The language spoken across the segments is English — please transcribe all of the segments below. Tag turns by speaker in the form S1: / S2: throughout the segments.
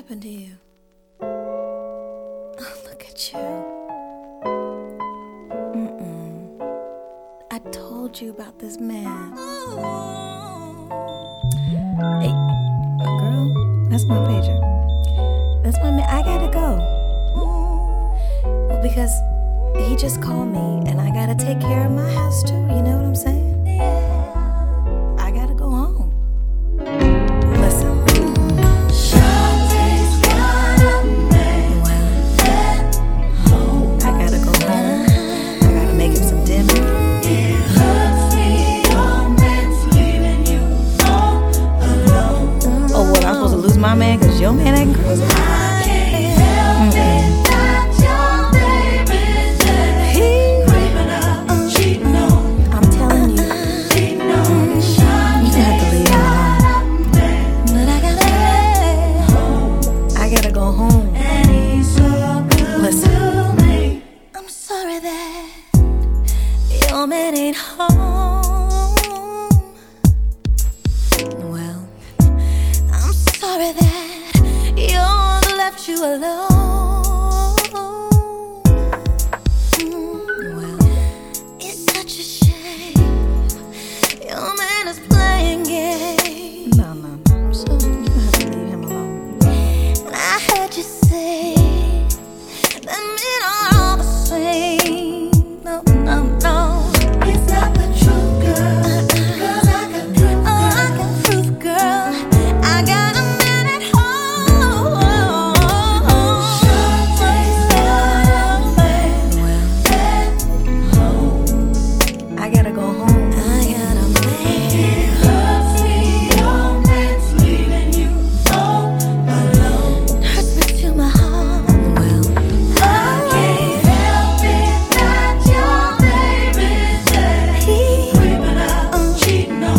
S1: happened to you? Oh, look at you. I told you about this man. Hey, girl, that's my pager. That's my man. I gotta go. Well, because he just called me and I gotta take care of my house too. You know what I'm saying? I gotta go home. Listen. I gotta go home. I gotta make him some dinner. Oh, what? I'm supposed to lose my man because your man acting crazy? I'm telling you, you have to leave him alone. But I gotta go home. Listen, I'm sorry that your man ain't home. Well, I'm sorry that yours left you alone. Well, it's such a shame your man is playing games. No. So you have to leave him alone. And I heard you say that men are all the same. No. It's not the truth, girl. 'Cause I got proof, girl. I got proof, girl. I got a man at home. I gotta go home. I got a man. It hurts me, your man's leaving you all alone. It hurts me to my heart. Well, I can't help it that your baby's dead. Creeping up, cheating on,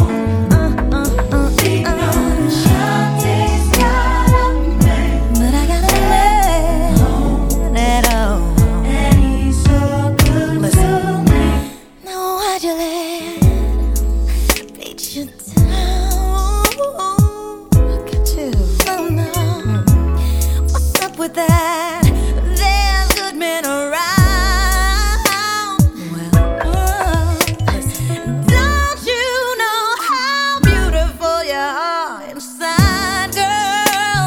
S1: Shantae's got a man, but I got a man at home, and he's so good to me. Now why'd you let beat you down? Look at you. No. What's up with that? There's good men around. Well, don't you know how beautiful you are inside, girl?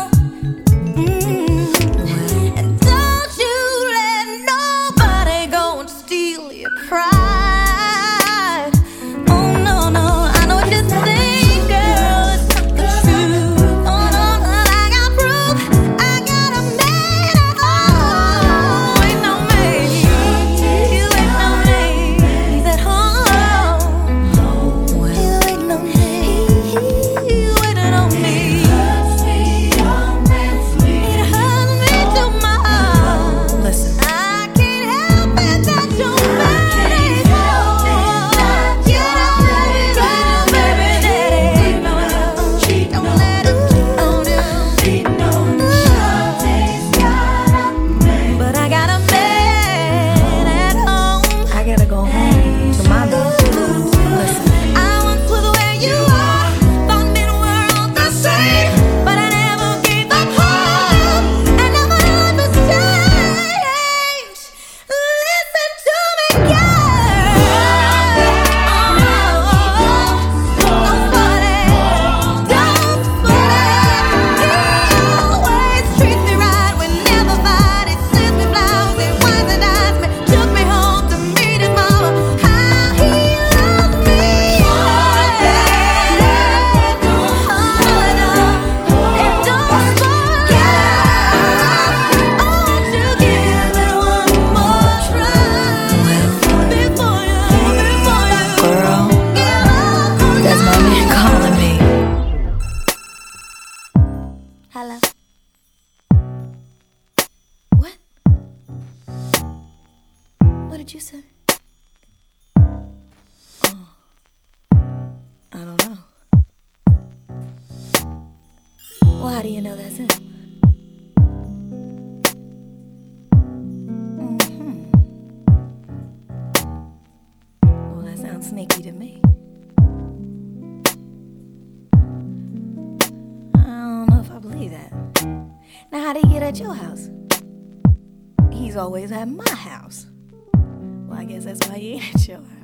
S1: And don't you let nobody go and steal your pride. Oh no, I know what you think, girl. It's not the truth. Oh no, I got proof. I got a man at home. Waiting on me. He's waiting on me. He's at home. He's waiting on me. He's waiting on me. It hurts me to my heart. Listen, I can't help it that your man is home. You don't let it go, baby, daddy. Don't let it go, but I got a man at home. I gotta go home to my man. Listen, I once was where you are, thought men were all the same, but I never gave up hope, and now my life has changed. Listen to me, girl. Don't spoil it. He always treats me right, we never fight. He sends me flowers, he wines and dines me, took me home to meet his mama. How he loves me, and don't spoil it. I want to give it one more try before you girl, that's my man calling me. Hello. What? What did you say? Oh, I don't know. Well, how do you know that's him? Well, that sounds sneaky to me. I don't know if I believe that. Now, how'd he get at your house? He's always at my house. Well, I guess that's why he ain't at your house.